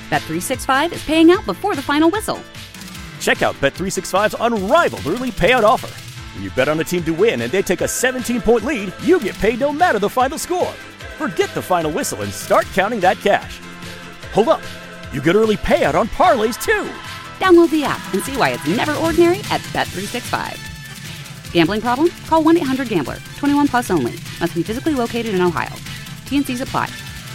Bet365 is paying out before the final whistle. Check out Bet365's unrivaled early payout offer. When you bet on a team to win and they take a 17-point lead, you get paid no matter the final score. Forget the final whistle and start counting that cash. Hold up. You get early payout on parlays, too. Download the app and see why it's never ordinary at Bet365. Gambling problem? Call 1-800-GAMBLER. 21 plus only. Must be physically located in Ohio. T&Cs apply.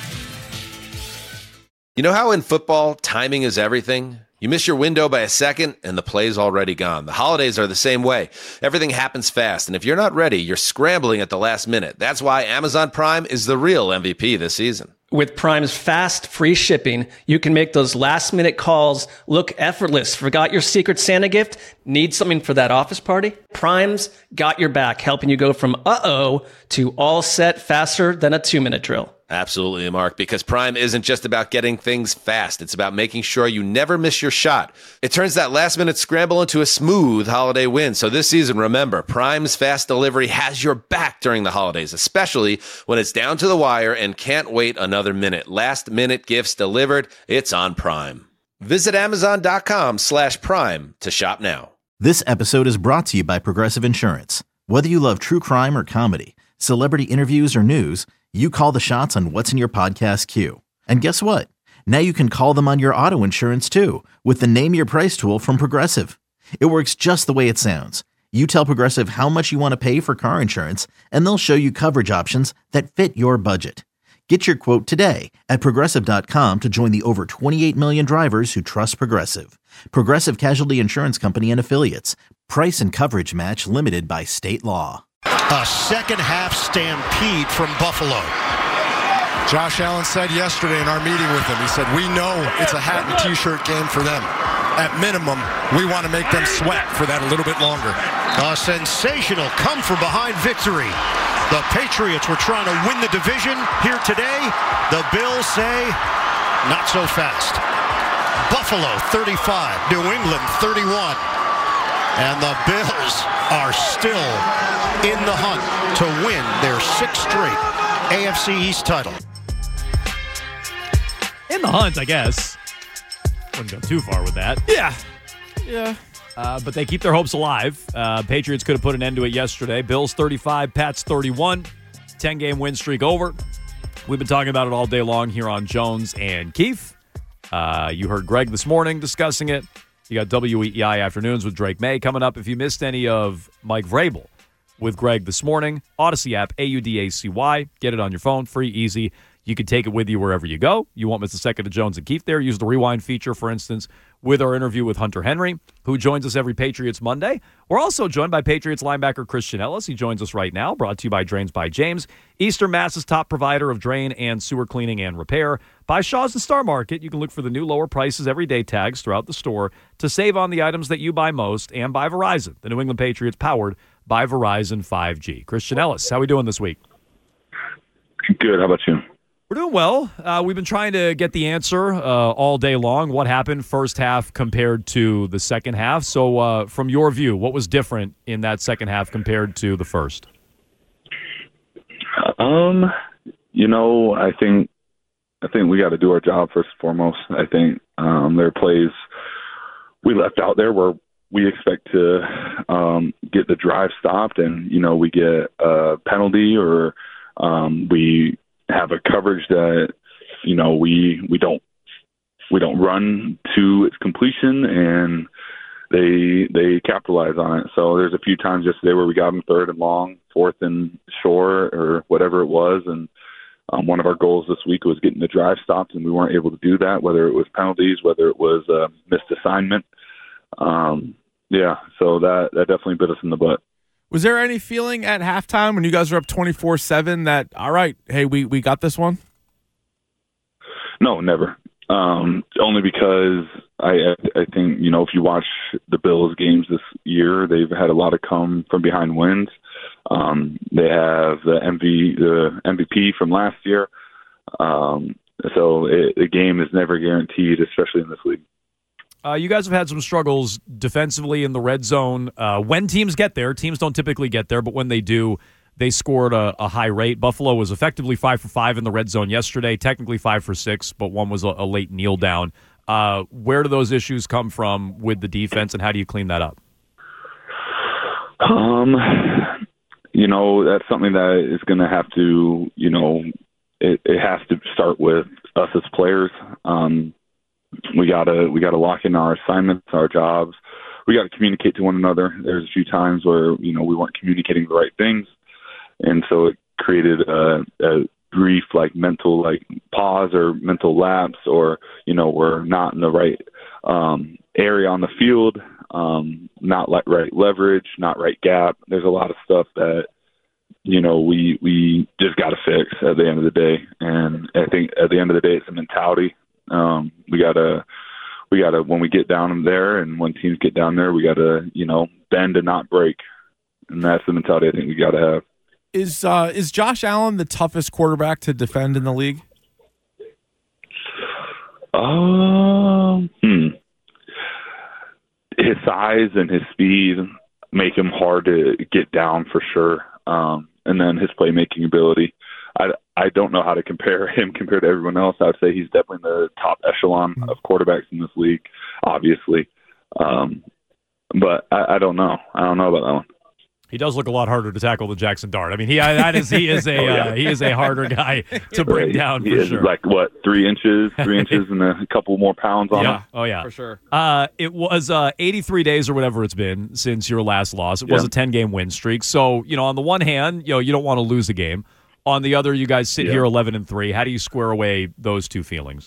You know how in football, timing is everything? You miss your window by a second, and the play's already gone. The holidays are the same way. Everything happens fast, and if you're not ready, you're scrambling at the last minute. That's why Amazon Prime is the real MVP this season. With Prime's fast, free shipping, you can make those last-minute calls look effortless. Forgot your Secret Santa gift? Need something for that office party? Prime's got your back, helping you go from uh-oh to all set faster than a 2-minute drill. Absolutely, Mark, because Prime isn't just about getting things fast. It's about making sure you never miss your shot. It turns that last-minute scramble into a smooth holiday win. So this season, remember, Prime's fast delivery has your back during the holidays, especially when it's down to the wire and can't wait another minute. Last-minute gifts delivered, it's on Prime. Visit Amazon.com/Prime to shop now. This episode is brought to you by Progressive Insurance. Whether you love true crime or comedy, celebrity interviews or news, you call the shots on what's in your podcast queue. And guess what? Now you can call them on your auto insurance too with the Name Your Price tool from Progressive. It works just the way it sounds. You tell Progressive how much you want to pay for car insurance, and they'll show you coverage options that fit your budget. Get your quote today at Progressive.com to join the over 28 million drivers who trust Progressive. Progressive Casualty Insurance Company and Affiliates. Price and coverage match limited by state law. A second-half stampede from Buffalo. Josh Allen said yesterday in our meeting with him, he said, we know it's a hat and T-shirt game for them. At minimum, we want to make them sweat for that a little bit longer. A sensational come-from-behind victory. The Patriots were trying to win the division here today. The Bills say, not so fast. Buffalo 35, New England 31. And the Bills are still in the hunt to win their 6th straight AFC East title. In the hunt, I guess. Wouldn't go too far with that. Yeah. But they keep their hopes alive. Patriots could have put an end to it yesterday. Bills 35, Pats 31. 10-game win streak over. We've been talking about it all day long here on Jones and Keefe. You heard Greg this morning discussing it. You got WEEI Afternoons with Drake May coming up. If you missed any of Mike Vrabel with Greg this morning, Odyssey app, AUDACY. Get it on your phone, free, easy. You can take it with you wherever you go. You won't miss a second of Jones and Keefe there. Use the rewind feature, for instance, with our interview with Hunter Henry, who joins us every Patriots Monday. We're also joined by Patriots linebacker Christian Ellis. He joins us right now, brought to you by Drains by James, Eastern Mass's top provider of drain and sewer cleaning and repair. By Shaw's and Star Market, you can look for the new lower prices everyday tags throughout the store to save on the items that you buy most, and by Verizon, the New England Patriots powered by Verizon 5G. Christian Ellis, how are we doing this week? Good. How about you? We're doing well. We've been trying to get the answer all day long. What happened first half compared to the second half? So from your view, what was different in that second half compared to the first? I think we got to do our job first and foremost. I think there are plays we left out there where we expect to get the drive stopped and, we get a penalty or we have a coverage that, we don't run to its completion and they capitalize on it. So there's a few times yesterday where we got them 3rd and long, 4th and short or whatever it was. And one of our goals this week was getting the drive stopped and we weren't able to do that, whether it was penalties, whether it was a missed assignment. So that definitely bit us in the butt. Was there any feeling at halftime when you guys were up 24-7 that, all right, hey, we got this one? No, never. Only because I think, if you watch the Bills games this year, they've had a lot of come from behind wins. They have the MVP from last year. So the game is never guaranteed, especially in this league. You guys have had some struggles defensively in the red zone. When teams get there, teams don't typically get there, but when they do, they scored a high rate. Buffalo was effectively 5 for 5 in the red zone yesterday, technically 5 for 6, but one was a late kneel down. Where do those issues come from with the defense, and how do you clean that up? That's something that is going to have to, it has to start with us as players. We gotta lock in our assignments, our jobs. We got to communicate to one another. There's a few times where we weren't communicating the right things, and so it created a brief mental pause or mental lapse, or we're not in the right area on the field, not right leverage, not right gap. There's a lot of stuff that we just got to fix at the end of the day, and I think at the end of the day it's a mentality. We gotta when we get down there and when teams get down there, we gotta bend and not break, and that's the mentality I think we gotta have. Is Josh Allen the toughest quarterback to defend in the league? His size and his speed make him hard to get down for sure, and then his playmaking ability. I don't know how to compare him compared to everyone else. I would say he's definitely in the top echelon of quarterbacks in this league, obviously. But I don't know. I don't know about that one. He does look a lot harder to tackle than Jackson Dart. I mean, he is a harder guy to bring down. He is sure. 3 inches and a couple more pounds on him. Oh yeah, for sure. It was 83 days or whatever it's been since your last loss. It was a 10-game win streak. So on the one hand, you don't want to lose a game. On the other, you guys sit here 11-3. How do you square away those two feelings?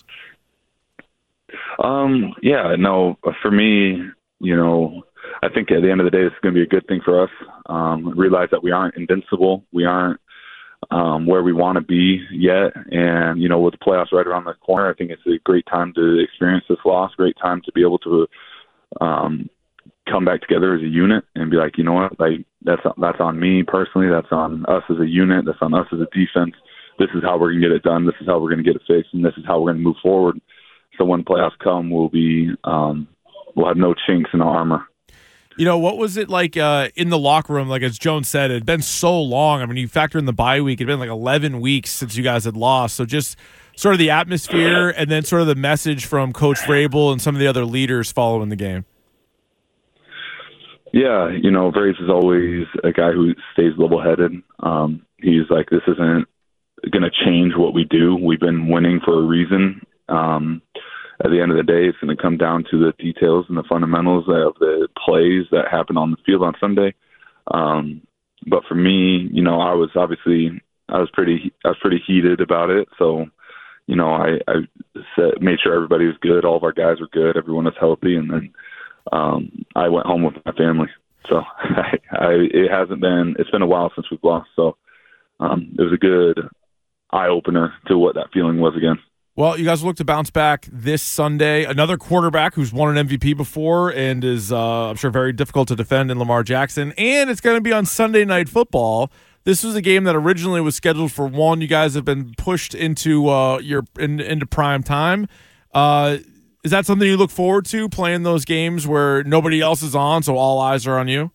For me, I think at the end of the day, this is going to be a good thing for us. Realize that we aren't invincible. We aren't where we want to be yet. And, with the playoffs right around the corner, I think it's a great time to experience this loss, great time to be able to come back together as a unit and be like, you know what, that's on me personally, that's on us as a unit, that's on us as a defense. This is how we're going to get it done. This is how we're going to get it fixed, and this is how we're going to move forward. So when playoffs come, we'll have no chinks in our armor. What was it like in the locker room? Like as Jones said, it had been so long. I mean, you factor in the bye week, it had been 11 weeks since you guys had lost. So just sort of the atmosphere and then sort of the message from Coach Vrabel and some of the other leaders following the game. Yeah, Vraves is always a guy who stays level-headed. He's like, this isn't going to change what we do. We've been winning for a reason. At the end of the day, it's going to come down to the details and the fundamentals of the plays that happen on the field on Sunday. But for me, I was pretty heated about it. So, I made sure everybody was good. All of our guys were good. Everyone was healthy. And then I went home with my family. So it's been a while since we've lost. So it was a good eye opener to what that feeling was again. Well, you guys look to bounce back this Sunday. Another quarterback who's won an MVP before and is, I'm sure, very difficult to defend in Lamar Jackson. And it's going to be on Sunday Night Football. This was a game that originally was scheduled for 1. You guys have been pushed into into prime time. Is that something you look forward to, playing those games where nobody else is on, so all eyes are on you?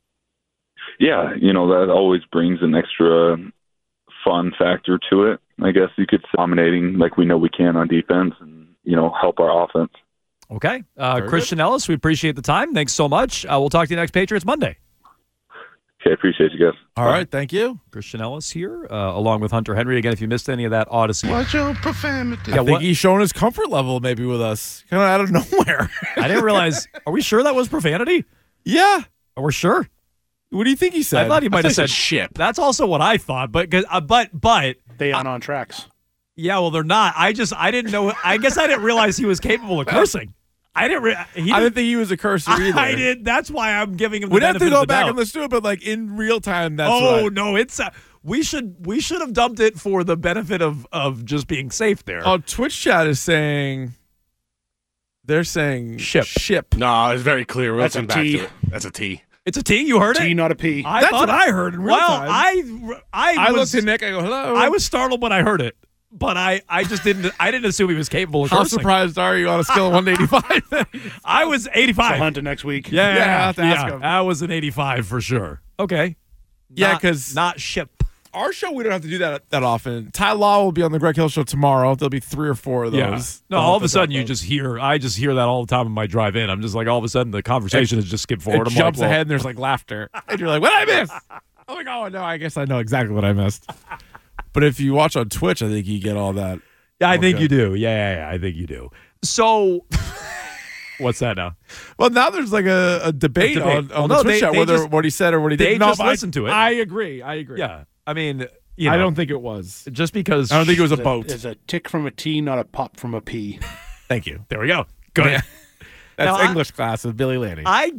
Yeah, that always brings an extra fun factor to it. I guess you could say dominating like we know we can on defense and, help our offense. Okay. Christian Ellis, we appreciate the time. Thanks so much. We'll talk to you next Patriots Monday. Okay, appreciate you guys. All right, thank you. Christian Ellis here, along with Hunter Henry. Again, if you missed any of that Odyssey. Watch your profanity. I think he's showing his comfort level maybe with us, kind of out of nowhere. I didn't realize. Are we sure that was profanity? Yeah. Are we sure? What do you think he said? I thought he might have said ship. That's also what I thought, but they aren't on tracks. Yeah, well, they're not. I didn't know. I guess I didn't realize he was capable of cursing. I didn't think he was a cursor either. I did. That's why I'm giving him the We'd have to go back doubt. and listen to it, but in real time, that's no, it's we should have dumped it for the benefit of just being safe there. Oh, Twitch chat is saying they're saying ship. No, it's very clear. That's a T. That's a T. It's a T. You heard it? T, not a P. That's what I heard in real time. I looked at Nick. I go, hello. I was startled when I heard it. But I just didn't. I didn't assume he was capable of How cursing. surprised are you on a scale of 1 to 85? I was 85. So Hunter next week. Yeah, I'll have to ask him. That was an 85 for sure. Okay. Yeah, because not ship. Our show, we don't have to do that often. Ty Law will be on the Greg Hill Show tomorrow. There'll be 3 or 4 of those. Yeah. No, all of a sudden I just hear that all the time on my drive in. I'm just like, all of a sudden the conversation has just skipped forward. It jumps ahead and there's like laughter. And you're like, what did I miss? I'm like, oh, no, I guess I know exactly what I missed. But if you watch on Twitch, I think you get all that. Yeah, I think you do. Yeah, I think you do. So, what's that now? Well, now there's like a debate on the Twitch chat whether what he said or what he didn't. They just listen to it. I agree. Yeah. I mean, I don't think it was. Just because. I don't think it was a boat. It's a tick from a T, not a pop from a P. Thank you. There we go. Good. Yeah. That's now, English class with Billy Lanning. I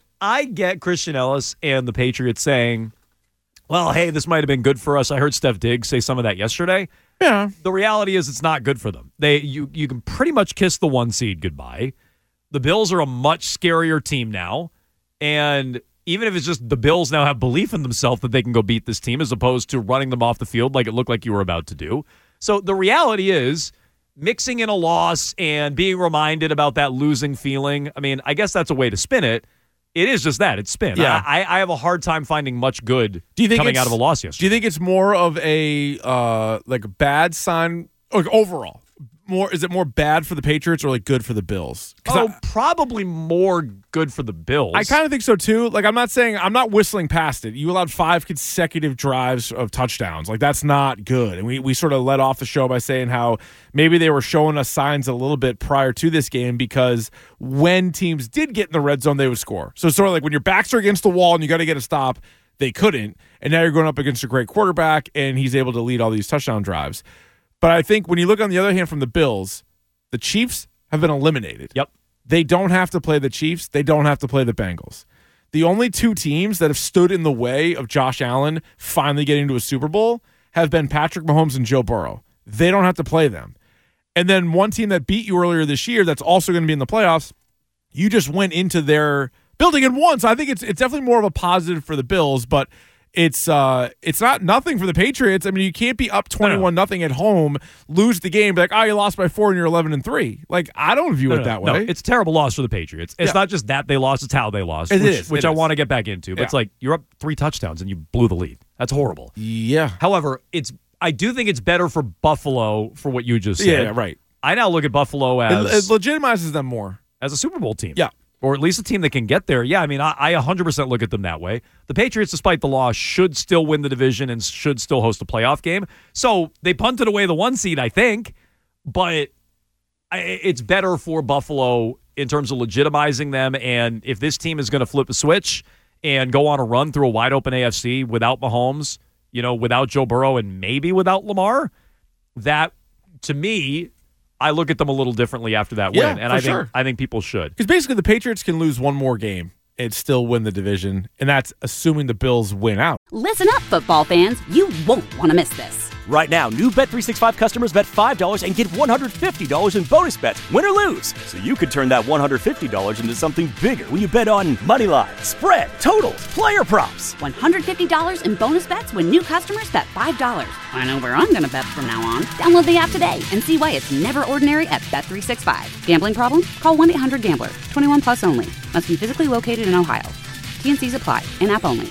get Christian Ellis and the Patriots saying, well, hey, this might have been good for us. I heard Steph Diggs say some of that yesterday. Yeah. The reality is it's not good for them. You can pretty much kiss the 1 seed goodbye. The Bills are a much scarier team now. And even if it's just the Bills now have belief in themselves that they can go beat this team as opposed to running them off the field like it looked like you were about to do. So the reality is mixing in a loss and being reminded about that losing feeling, I mean, I guess that's a way to spin it. It is just that. It's spin. Yeah. I have a hard time finding much good coming out of a loss yesterday. Do you think it's more of a like a bad sign overall? Is it more bad for the Patriots or like good for the Bills? Probably more good for the Bills. I kind of think so too. Like I'm not whistling past it. You allowed 5 consecutive drives of touchdowns. Like that's not good. And we sort of led off the show by saying how maybe they were showing us signs a little bit prior to this game because when teams did get in the red zone, they would score. So sort of like when your backs are against the wall and you got to get a stop, they couldn't. And now you're going up against a great quarterback and he's able to lead all these touchdown drives. But I think when you look on the other hand from the Bills, the Chiefs have been eliminated. Yep. They don't have to play the Chiefs. They don't have to play the Bengals. The only 2 teams that have stood in the way of Josh Allen finally getting to a Super Bowl have been Patrick Mahomes and Joe Burrow. They don't have to play them. And then one team that beat you earlier this year that's also going to be in the playoffs, you just went into their building and won. So I think it's definitely more of a positive for the Bills, but it's not nothing for the Patriots. I mean, you can't be up 21-0 at home, lose the game, be like, you lost by 4 and you're 11-3. Like, I don't view it that way. No, it's a terrible loss for the Patriots. It's not just that they lost; it's how they lost, which I want to get back into. But it's like you're up 3 touchdowns and you blew the lead. That's horrible. Yeah. However, I do think it's better for Buffalo for what you just said. Yeah, right. I now look at Buffalo as it legitimizes them more as a Super Bowl team. Yeah. Or at least a team that can get there. Yeah, I mean, I 100% look at them that way. The Patriots, despite the loss, should still win the division and should still host a playoff game. So they punted away the 1 seed, I think. But it's better for Buffalo in terms of legitimizing them. And if this team is going to flip a switch and go on a run through a wide-open AFC without Mahomes, without Joe Burrow, and maybe without Lamar, that, to me, I look at them a little differently after that win, and I think people should. Because basically the Patriots can lose one more game and still win the division, and that's assuming the Bills win out. Listen up, football fans. You won't want to miss this. Right now, new Bet365 customers bet $5 and get $150 in bonus bets, win or lose. So you could turn that $150 into something bigger when you bet on moneyline, spread, totals, player props. $150 in bonus bets when new customers bet $5. I know where I'm going to bet from now on. Download the app today and see why it's never ordinary at Bet365. Gambling problem? Call 1-800-GAMBLER. 21 plus only. Must be physically located in Ohio. T&Cs apply. In-app only.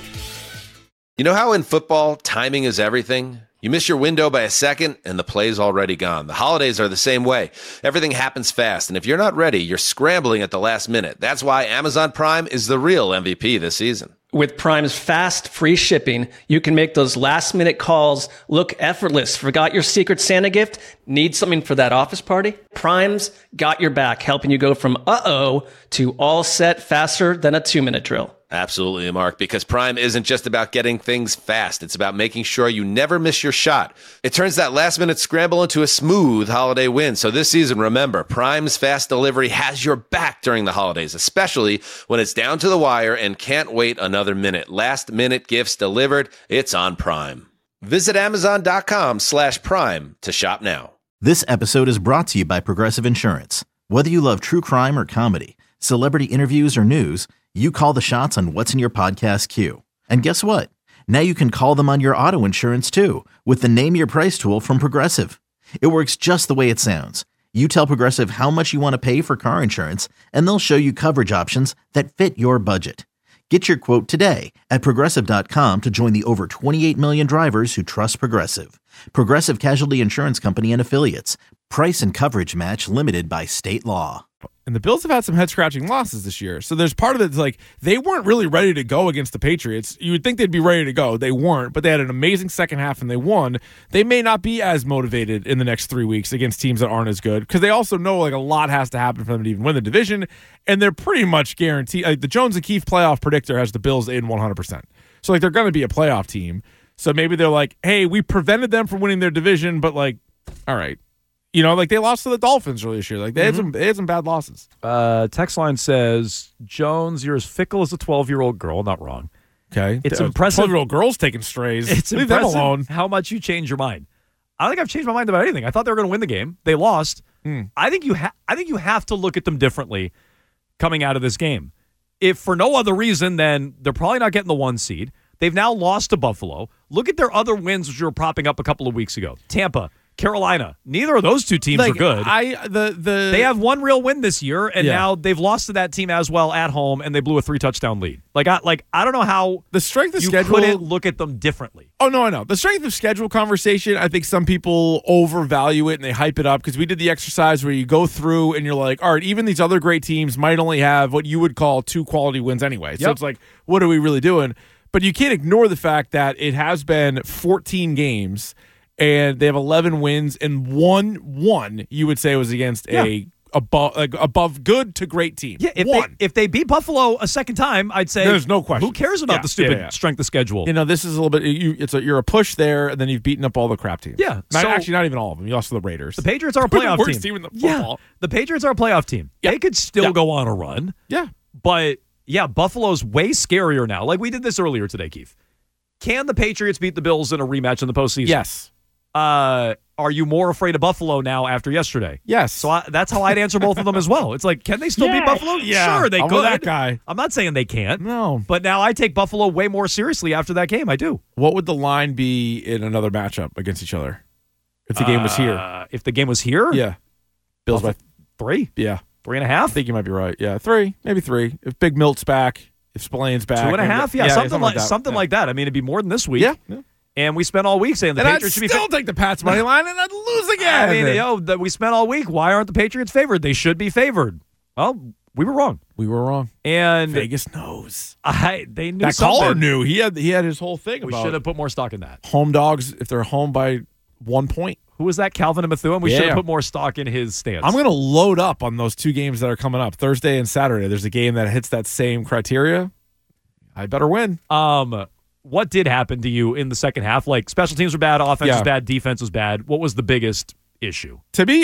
You know how in football, timing is everything? You miss your window by a second, and the play's already gone. The holidays are the same way. Everything happens fast, and if you're not ready, you're scrambling at the last minute. That's why Amazon Prime is the real MVP this season. With Prime's fast, free shipping, you can make those last-minute calls look effortless. Forgot your Secret Santa gift? Need something for that office party? Prime's got your back, helping you go from uh-oh to all set faster than a 2-minute drill. Absolutely, Mark, because Prime isn't just about getting things fast. It's about making sure you never miss your shot. It turns that last-minute scramble into a smooth holiday win. So this season, remember, Prime's fast delivery has your back during the holidays, especially when it's down to the wire and can't wait another minute. Last-minute gifts delivered. It's on Prime. Visit Amazon.com/Prime to shop now. This episode is brought to you by Progressive Insurance. Whether you love true crime or comedy, celebrity interviews or news, you call the shots on what's in your podcast queue. And guess what? Now you can call them on your auto insurance too with the Name Your Price tool from Progressive. It works just the way it sounds. You tell Progressive how much you want to pay for car insurance, and they'll show you coverage options that fit your budget. Get your quote today at Progressive.com to join the over 28 million drivers who trust Progressive. Progressive Casualty Insurance Company and Affiliates. Price and coverage match limited by state law. And the Bills have had some head-scratching losses this year. So there's part of it that's like they weren't really ready to go against the Patriots. You would think they'd be ready to go. They weren't, but they had an amazing second half and they won. They may not be as motivated in the next 3 weeks against teams that aren't as good because they also know like a lot has to happen for them to even win the division, and they're pretty much guaranteed. Like, the Jones and Keefe playoff predictor has the Bills in 100%. So like they're going to be a playoff team. So maybe they're like, hey, we prevented them from winning their division, but like, all right. You know, like they lost to the Dolphins earlier this year. Like they had some bad losses. Text line says, Jones, you're as fickle as a 12-year-old girl. Not wrong. Okay. It's impressive. 12-year-old girls taking strays. It's Leave them impressive alone. how much you change your mind. I don't think I've changed my mind about anything. I thought they were going to win the game. They lost. I think you have to look at them differently coming out of this game. If for no other reason, then they're probably not getting the 1 seed. They've now lost to Buffalo. Look at their other wins, which were popping up a couple of weeks ago. Tampa, Carolina. Neither of those two teams are good. They have one real win this year, and now they've lost to that team as well at home, and they blew a 3-touchdown lead. I don't know how the strength of you schedule couldn't look at them differently. Oh, no, I know. The strength of schedule conversation, I think some people overvalue it and they hype it up because we did the exercise where you go through and you're like, all right, even these other great teams might only have what you would call 2 quality wins anyway. So it's like, what are we really doing? But you can't ignore the fact that it has been 14 games and they have 11 wins, and one you would say was against above good to great team. Yeah, if they beat Buffalo a second time, I'd say there's no question. Who cares about the stupid strength of schedule? You know, this is a little bit. You're a push there, and then you've beaten up all the crap teams. Yeah, actually, not even all of them. You lost to the Raiders. The Patriots are a playoff worst team in the football. Yeah, the Patriots are a playoff team. Yeah. They could still go on a run. Yeah, but Buffalo's way scarier now. Like we did this earlier today, Keith. Can the Patriots beat the Bills in a rematch in the postseason? Yes. Are you more afraid of Buffalo now after yesterday? Yes. So that's how I'd answer both of them as well. It's like, can they still beat Buffalo? Yeah. Sure, they I'm could. with that guy. I'm not saying they can't. No. But now I take Buffalo way more seriously after that game. I do. What would the line be in another matchup against each other if the game was here? If the game was here? Yeah. Bills by 3? Yeah. 3.5? I think you might be right. Yeah, 3, maybe 3. If Big Milt's back, if Spillane's back. 2.5? Yeah, something like that. I mean, it'd be more than this week. Yeah. And we spent all week saying the Patriots should be still take the Pats money line, and I'd lose again. I mean, we spent all week. Why aren't the Patriots favored? They should be favored. Well, we were wrong. And Vegas knows. They knew that something. caller knew. He had his whole thing we about. We should have put more stock in that. Home dogs if they're home by 1 point. Who was that? Calvin and Methuen? We should have put more stock in his stance. I'm going to load up on those 2 games that are coming up Thursday and Saturday. There's a game that hits that same criteria. I better win. What did happen to you in the second half? Like, special teams were bad, offense was bad, defense was bad. What was the biggest issue? To me,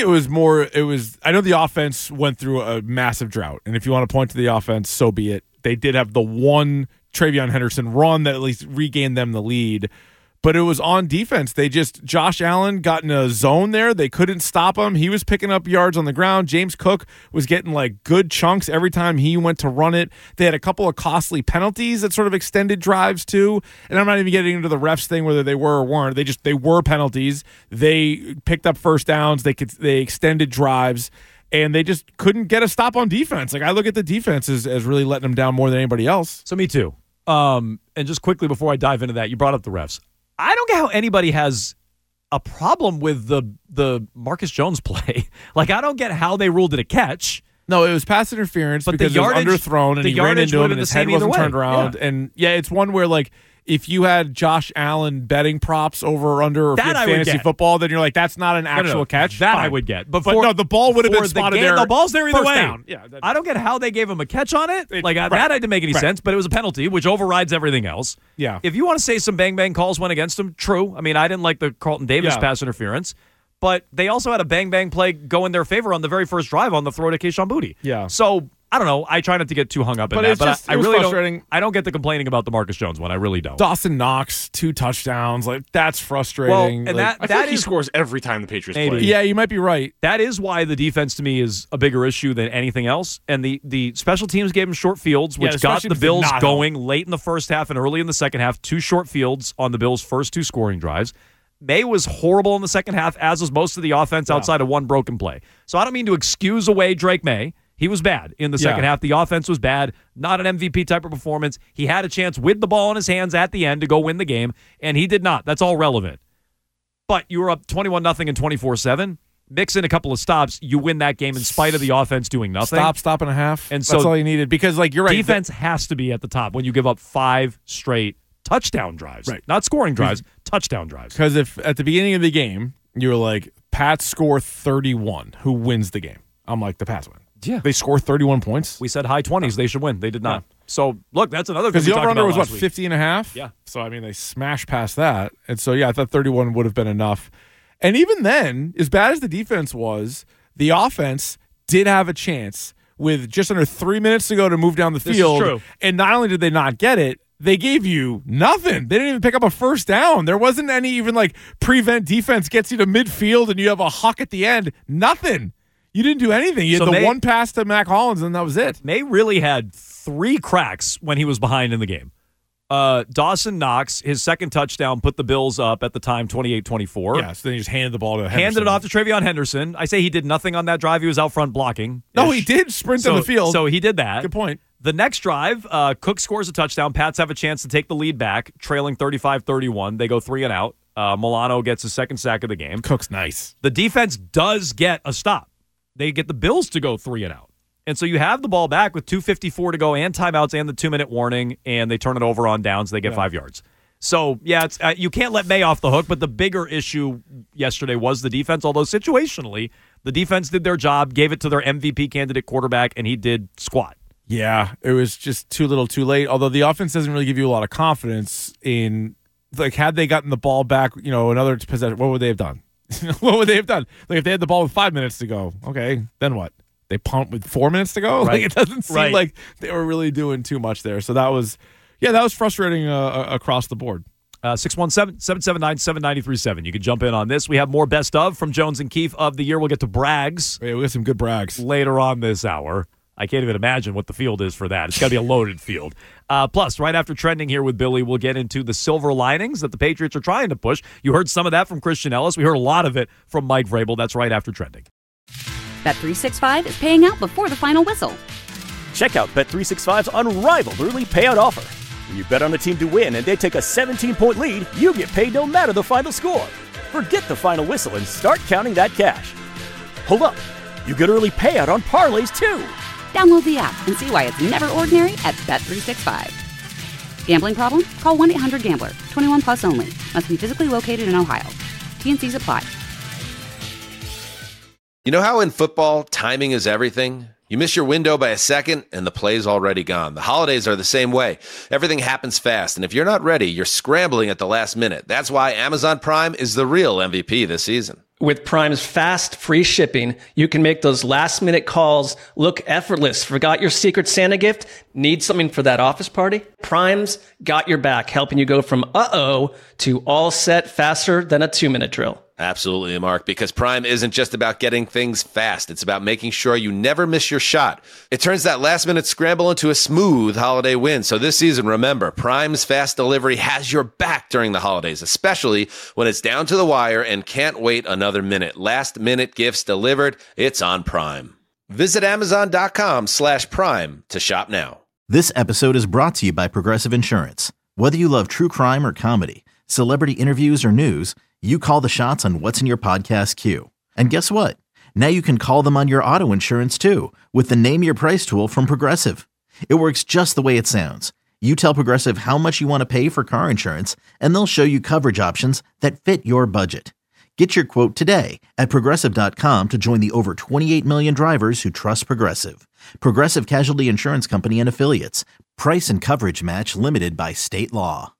I know the offense went through a massive drought, and if you want to point to the offense, so be it. They did have the one Travion Henderson run that at least regained them the lead. But it was on defense. Josh Allen got in a zone there. They couldn't stop him. He was picking up yards on the ground. James Cook was getting like good chunks every time he went to run it. They had a couple of costly penalties that sort of extended drives too. And I'm not even getting into the refs thing, whether they were or weren't. They were penalties. They picked up first downs. They extended drives. And they just couldn't get a stop on defense. Like, I look at the defense as really letting them down more than anybody else. So me too. And just quickly before I dive into that, you brought up the refs. I don't get how anybody has a problem with the Marcus Jones play. Like, I don't get how they ruled it a catch. No, it was pass interference but because it was underthrown and he ran into him and his head wasn't turned around. Yeah. And it's one where like if you had Josh Allen betting props over or under or fantasy football, then you're like, that's not an actual catch. That Fine. I would get. But no, the ball would have been spotted there. The ball's there either first way. Down. Yeah, I don't get how they gave him a catch on it. That didn't make any sense, but it was a penalty, which overrides everything else. Yeah. If you want to say some bang-bang calls went against him, true. I mean, I didn't like the Carlton Davis pass interference, but they also had a bang-bang play go in their favor on the very first drive on the throw to Kayshon Boutte. Yeah. So, I don't know. I try not to get too hung up in that, but I really don't. I don't get the complaining about the Marcus Jones one. I really don't. Dawson Knox, 2 touchdowns. Like, that's frustrating. Well, and like, I feel like he scores every time the Patriots play. Yeah, you might be right. That is why the defense to me is a bigger issue than anything else. And the special teams gave him short fields, which got the Bills going late in the first half and early in the second half. 2 short fields on the Bills' first 2 scoring drives. May was horrible in the second half, as was most of the offense outside of one broken play. So I don't mean to excuse away Drake May. He was bad in the second half. The offense was bad. Not an MVP type of performance. He had a chance with the ball in his hands at the end to go win the game, and he did not. That's all relevant. But you were up 21-0 and 24-7. Mix in a couple of stops, you win that game in spite of the offense doing nothing. Stop and a half. And that's so all you needed. Because, like, you're right. Defense has to be at the top when you give up 5 straight touchdown drives. Right. Not scoring drives, touchdown drives. Because if at the beginning of the game, you were like, Pats score 31, who wins the game? I'm like, the Pats win. Yeah. They score 31 points. We said high 20s. They should win. They did not. So, look, that's another thing. Because the over-under was, 50 and a half? Yeah. So, I mean, they smashed past that. And so, yeah, I thought 31 would have been enough. And even then, as bad as the defense was, the offense did have a chance with just under 3 minutes to go to move down the field. This is true. And not only did they not get it, they gave you nothing. They didn't even pick up a first down. There wasn't any even like prevent defense gets you to midfield and you have a huck at the end. Nothing. You didn't do anything. You had the one pass to Mac Hollins, and that was it. May really had 3 cracks when he was behind in the game. Dawson Knox, his second touchdown, put the Bills up at the time 28-24. Yeah, so then he just handed the ball to Henderson. Handed it off to Travion Henderson. I say he did nothing on that drive. He was out front blocking. No, he did sprint on the field. So he did that. Good point. The next drive, Cook scores a touchdown. Pats have a chance to take the lead back, trailing 35-31. They go 3 and out. Milano gets his second sack of the game. Cook's nice. The defense does get a stop. They get the Bills to go 3 and out. And so you have the ball back with 2:54 to go and timeouts and the 2-minute warning, and they turn it over on downs. They get 5 yards. So, yeah, it's, you can't let May off the hook, but the bigger issue yesterday was the defense, although situationally, the defense did their job, gave it to their MVP candidate quarterback, and he did squat. Yeah, it was just too little too late, although the offense doesn't really give you a lot of confidence in, like, had they gotten the ball back, another possession, what would they have done? What would they have done? Like, if they had the ball with 5 minutes to go, okay, then what? They pumped with 4 minutes to go? Right. Like, it doesn't seem like they were really doing too much there. So that was frustrating across the board. 617-779-7937. You can jump in on this. We have more best of from Jones and Keefe of the year. We'll get to brags. Yeah, we got some good brags later on this hour. I can't even imagine what the field is for that. It's got to be a loaded field. Plus, right after trending here with Billy, we'll get into the silver linings that the Patriots are trying to push. You heard some of that from Christian Ellis. We heard a lot of it from Mike Vrabel. That's right after trending. Bet365 is paying out before the final whistle. Check out Bet365's unrivaled early payout offer. When you bet on a team to win and they take a 17-point lead, you get paid no matter the final score. Forget the final whistle and start counting that cash. Hold up. You get early payout on parlays, too. Download the app and see why it's never ordinary at Bet365. Gambling problem? Call 1-800-GAMBLER. 21 plus only. Must be physically located in Ohio. T&Cs apply. You know how in football, timing is everything? You miss your window by a second, and the play's already gone. The holidays are the same way. Everything happens fast, and if you're not ready, you're scrambling at the last minute. That's why Amazon Prime is the real MVP this season. With Prime's fast, free shipping, you can make those last-minute calls look effortless. Forgot your Secret Santa gift? Need something for that office party? Prime's got your back, helping you go from uh-oh to all set faster than a 2-minute drill. Absolutely, Mark, because Prime isn't just about getting things fast. It's about making sure you never miss your shot. It turns that last-minute scramble into a smooth holiday win. So this season, remember, Prime's fast delivery has your back during the holidays, especially when it's down to the wire and can't wait another minute. Last-minute gifts delivered, it's on Prime. Visit Amazon.com/Prime to shop now. This episode is brought to you by Progressive Insurance. Whether you love true crime or comedy, celebrity interviews or news, you call the shots on what's in your podcast queue. And guess what? Now you can call them on your auto insurance too with the Name Your Price tool from Progressive. It works just the way it sounds. You tell Progressive how much you want to pay for car insurance, and they'll show you coverage options that fit your budget. Get your quote today at Progressive.com to join the over 28 million drivers who trust Progressive. Progressive Casualty Insurance Company and Affiliates. Price and coverage match limited by state law.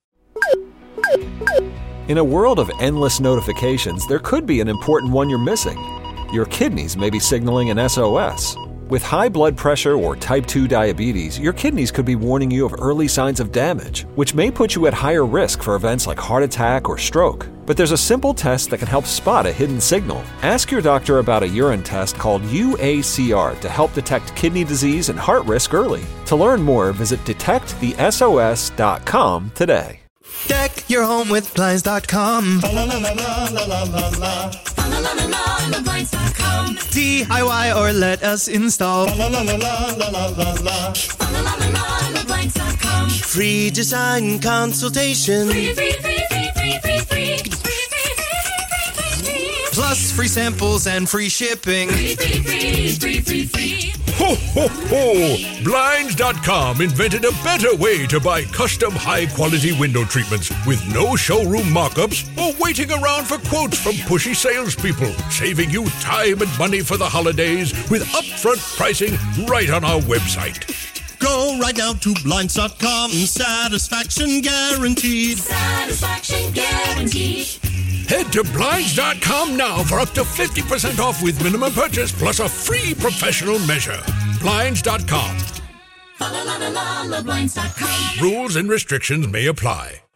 In a world of endless notifications, there could be an important one you're missing. Your kidneys may be signaling an SOS. With high blood pressure or type 2 diabetes, your kidneys could be warning you of early signs of damage, which may put you at higher risk for events like heart attack or stroke. But there's a simple test that can help spot a hidden signal. Ask your doctor about a urine test called UACR to help detect kidney disease and heart risk early. To learn more, visit detectthesos.com today. Deck your home with Blinds.com. DIY or let us install. Free design consultation. Plus free samples and free shipping. Ho, ho, ho! Blinds.com invented a better way to buy custom high-quality window treatments with no showroom mock-ups or waiting around for quotes from pushy salespeople, saving you time and money for the holidays with upfront pricing right on our website. Go right now to Blinds.com. Satisfaction guaranteed. Satisfaction guaranteed. Head to Blinds.com now for up to 50% off with minimum purchase plus a free professional measure. Blinds.com. Rules and restrictions may apply.